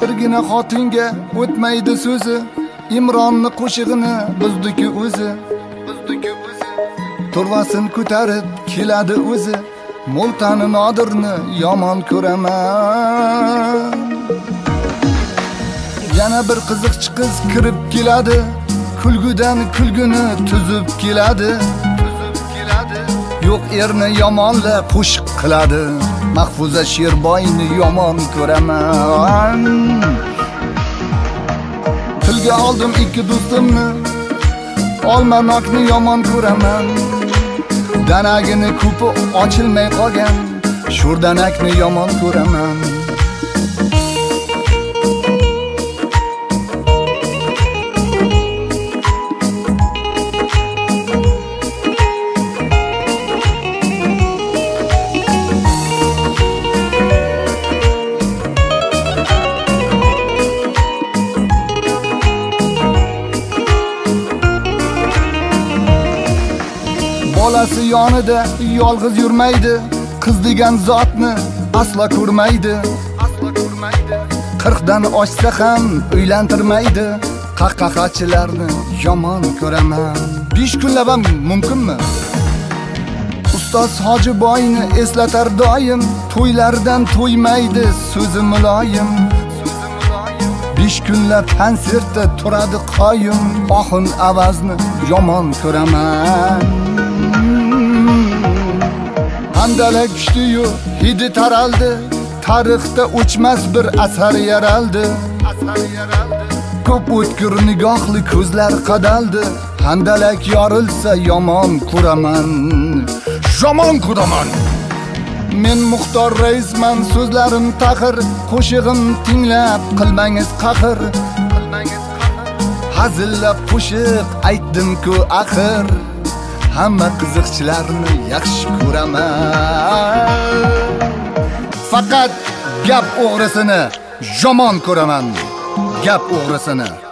birgina xotinga o'tmaydi so'zi, Imronni qo'shig'ini buzdi-ku o'zi. Turvasin ko'tarib keladi o'zi, Mo'ltani Nodirni yomon ko'raman. Yana bir qiziqchi qiz kirib keladi, kulgudan kulguni tuzib keladi. Yo'q erni yomonlab qo'shiq qiladi, Mahfuza Sherboyni yomon ko'raman. Tilga oldim ikki do'stimni, Olmanokni yomon ko'raman. Danagini ko'pi ochilmay qolgan, Sho'rdanakni yomon ko'raman. Bolasi yonida yolg'iz yurmaydi, qiz degan zotni aslo ko'rmaydi. 40 dan oshsa ham uylantirmaydi, qahqahachilarni yomon ko'raman. 5 kunlab ham mumkinmi? Ustoz Hojiboyni eslatar doim, to'ylardan to'ymaydi so'zi muloyim. 5 kunlab konsertda turadi qoyim, oxun avazni yomon ko'raman. Handalak kuchdi-yu, hidi taraldi, tarixda o'chmas bir asar yaraldi. Ko'p o'tkir nigohli ko'zlar qadaldi, handalak yorilsa yomon ko'raman. Yomon ko'raman. Men Muxtor raisman, so'zlarim taqir, qo'shig'im tinglab qilmangiz qahr. Hazillab qo'shiq aytdim-ku axir, hamma qiziqchilarni yaxshi ko'raman. Faqat gap o'g'risini yomon ko'raman. Gap o'g'risini